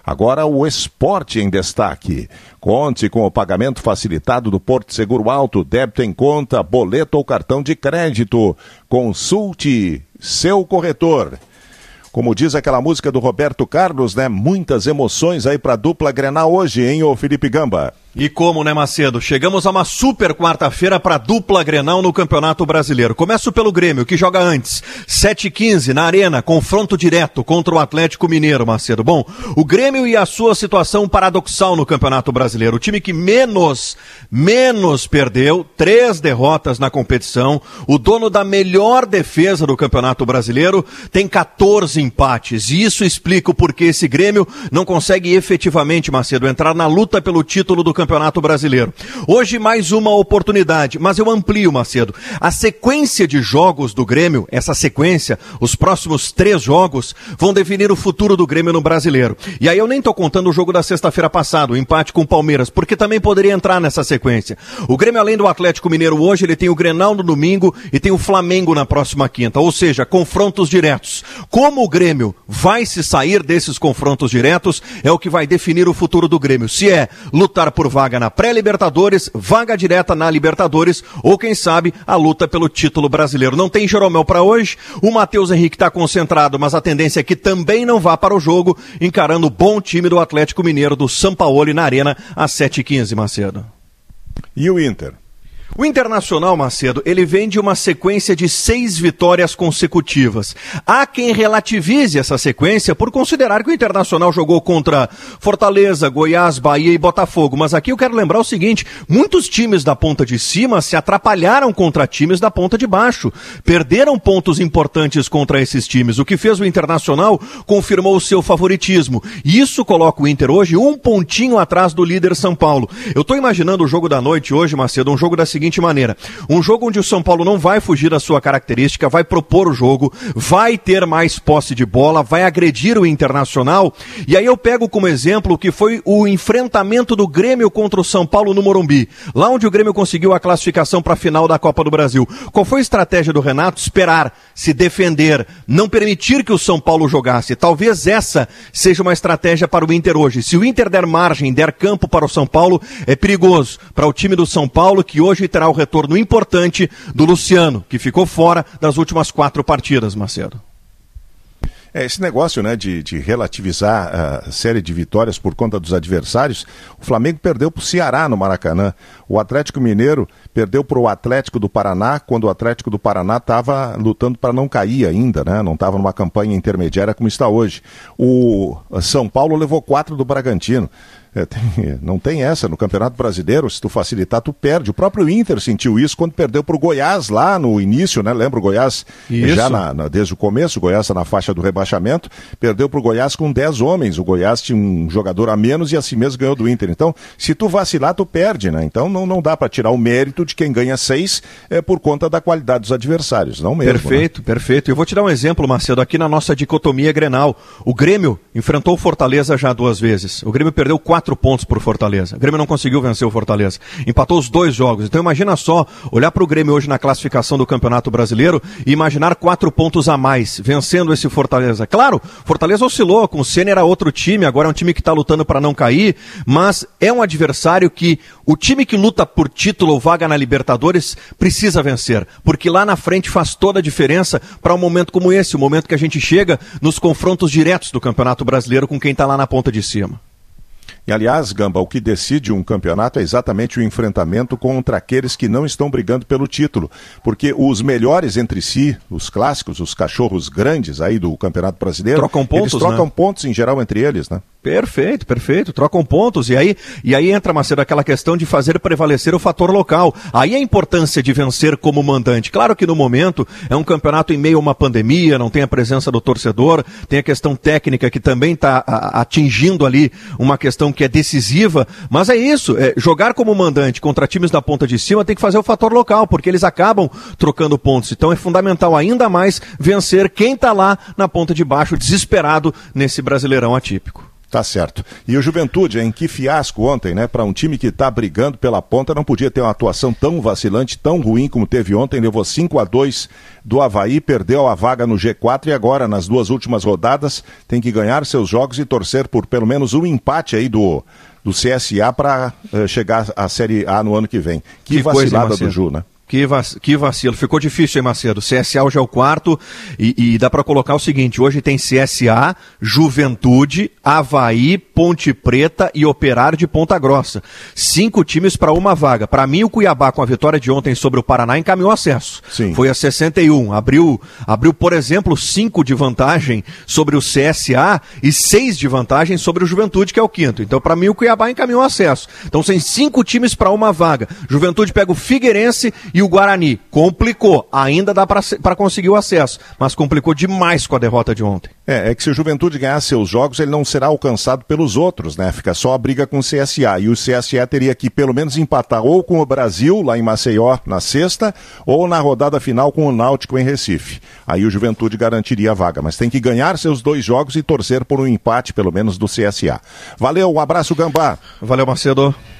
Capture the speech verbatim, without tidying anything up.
Agora o esporte em destaque. Conte com o pagamento facilitado do Porto Seguro Alto, débito em conta, boleto ou cartão de crédito. Consulte seu corretor. Como diz aquela música do Roberto Carlos, né? Muitas emoções aí pra dupla Grenal hoje, hein, ô Felipe Gamba? E como, né, Macedo? Chegamos a uma super quarta-feira para dupla Grenal no Campeonato Brasileiro. Começo pelo Grêmio, que joga antes. sete e quinze na Arena, confronto direto contra o Atlético Mineiro, Macedo. Bom, o Grêmio e a sua situação paradoxal no Campeonato Brasileiro. O time que menos, menos perdeu, três derrotas na competição. O dono da melhor defesa do Campeonato Brasileiro tem quatorze empates. E isso explica o porquê esse Grêmio não consegue efetivamente, Macedo, entrar na luta pelo título do Campeonato Campeonato Brasileiro. Hoje mais uma oportunidade, mas eu amplio, Macedo. A sequência de jogos do Grêmio, essa sequência, os próximos três jogos, vão definir o futuro do Grêmio no Brasileiro. E aí eu nem tô contando o jogo da sexta-feira passada, o empate com o Palmeiras, porque também poderia entrar nessa sequência. O Grêmio, além do Atlético Mineiro hoje, ele tem o Grenal no domingo e tem o Flamengo na próxima quinta, ou seja, confrontos diretos. Como o Grêmio vai se sair desses confrontos diretos é o que vai definir o futuro do Grêmio. Se é lutar por vaga na pré-Libertadores, vaga direta na Libertadores ou, quem sabe, a luta pelo título brasileiro. Não tem Jeromel para hoje, o Matheus Henrique está concentrado, mas a tendência é que também não vá para o jogo, encarando o bom time do Atlético Mineiro do Sampaoli na Arena às sete e quinze, Macedo. E o Inter? O Internacional, Macedo, ele vem de uma sequência de seis vitórias consecutivas. Há quem relativize essa sequência por considerar que o Internacional jogou contra Fortaleza, Goiás, Bahia e Botafogo. Mas aqui eu quero lembrar o seguinte, muitos times da ponta de cima se atrapalharam contra times da ponta de baixo. Perderam pontos importantes contra esses times. O que fez o Internacional confirmou o seu favoritismo. E isso coloca o Inter hoje um pontinho atrás do líder São Paulo. Eu estou imaginando o jogo da noite hoje, Macedo, um jogo da seguinte maneira, um jogo onde o São Paulo não vai fugir da sua característica, vai propor o jogo, vai ter mais posse de bola, vai agredir o Internacional, e aí eu pego como exemplo o que foi o enfrentamento do Grêmio contra o São Paulo no Morumbi, lá onde o Grêmio conseguiu a classificação para a final da Copa do Brasil. Qual foi a estratégia do Renato? Esperar, se defender, não permitir que o São Paulo jogasse. Talvez essa seja uma estratégia para o Inter hoje. Se o Inter der margem, der campo para o São Paulo, é perigoso para o time do São Paulo, que hoje terá o retorno importante do Luciano, que ficou fora das últimas quatro partidas, Macedo. É, esse negócio, né, de, de relativizar a série de vitórias por conta dos adversários, o Flamengo perdeu para o Ceará no Maracanã, o Atlético Mineiro perdeu para o Atlético do Paraná, quando o Atlético do Paraná estava lutando para não cair ainda, né, não estava numa campanha intermediária como está hoje. O São Paulo levou quatro do Bragantino. É, tem, não tem essa, no Campeonato Brasileiro, se tu facilitar, tu perde. O próprio Inter sentiu isso quando perdeu pro Goiás lá no início, né? Lembra o Goiás? Isso. Já na, na, desde o começo, o Goiás está na faixa do rebaixamento, perdeu pro Goiás com dez homens. O Goiás tinha um jogador a menos e assim mesmo ganhou do Inter. Então, se tu vacilar, tu perde, né? Então não, não dá para tirar o mérito de quem ganha seis é, por conta da qualidade dos adversários, não mesmo. Perfeito, né? perfeito. Eu vou te dar um exemplo, Macedo, aqui na nossa dicotomia Grenal. O Grêmio enfrentou o Fortaleza já duas vezes. O Grêmio perdeu quatro pontos por Fortaleza. O Grêmio não conseguiu vencer o Fortaleza. Empatou os dois jogos. Então imagina só, olhar para o Grêmio hoje na classificação do Campeonato Brasileiro e imaginar quatro pontos a mais, vencendo esse Fortaleza. Claro, Fortaleza oscilou, com o Ceni era outro time, agora é um time que está lutando para não cair, mas é um adversário que o time que luta por título ou vaga na Libertadores precisa vencer, porque lá na frente faz toda a diferença para um momento como esse, o momento que a gente chega nos confrontos diretos do Campeonato Brasileiro com quem está lá na ponta de cima. E, aliás, Gamba, o que decide um campeonato é exatamente o enfrentamento contra aqueles que não estão brigando pelo título. Porque os melhores entre si, os clássicos, os cachorros grandes aí do Campeonato Brasileiro, trocam pontos, eles trocam né? pontos em geral entre eles, né? Perfeito, perfeito, trocam pontos, e aí, e aí entra, Macedo, aquela questão de fazer prevalecer o fator local. Aí a importância de vencer como mandante. Claro que no momento é um campeonato em meio a uma pandemia, não tem a presença do torcedor, tem a questão técnica que também está atingindo ali uma questão que é decisiva, mas é isso, é, jogar como mandante contra times da ponta de cima tem que fazer o fator local, porque eles acabam trocando pontos. Então é fundamental ainda mais vencer quem está lá na ponta de baixo, desesperado nesse Brasileirão atípico. Tá certo. E o Juventude, hein? Que fiasco ontem, né? Para um time que tá brigando pela ponta, não podia ter uma atuação tão vacilante, tão ruim como teve ontem. Levou cinco a dois do Avaí, perdeu a vaga no G quatro e agora, nas duas últimas rodadas, tem que ganhar seus jogos e torcer por pelo menos um empate aí do, do C S A para uh, chegar à Série A no ano que vem. Que, que vacilada coisa, do Ju, né? Que, vac... que vacilo, ficou difícil, hein, Macedo? C S A hoje é o quarto e, e dá para colocar o seguinte, hoje tem C S A, Juventude, Avaí, Ponte Preta e Operário de Ponta Grossa. Cinco times para uma vaga. Para mim, o Cuiabá, com a vitória de ontem sobre o Paraná, encaminhou acesso. Sim. Foi a sessenta e um. Abriu, abriu, por exemplo, cinco de vantagem sobre o C S A e seis de vantagem sobre o Juventude, que é o quinto. Então, para mim, o Cuiabá encaminhou acesso. Então, tem cinco times para uma vaga. Juventude pega o Figueirense e o Guarani. Complicou. Ainda dá para conseguir o acesso, mas complicou demais com a derrota de ontem. É, é que se o Juventude ganhar seus jogos, ele não será alcançado pelos outros, né? Fica só a briga com o C S A. E o C S A teria que pelo menos empatar ou com o Brasil, lá em Maceió, na sexta, ou na rodada final com o Náutico em Recife. Aí o Juventude garantiria a vaga. Mas tem que ganhar seus dois jogos e torcer por um empate, pelo menos, do C S A. Valeu, um abraço, Gambá. Valeu, Macedo.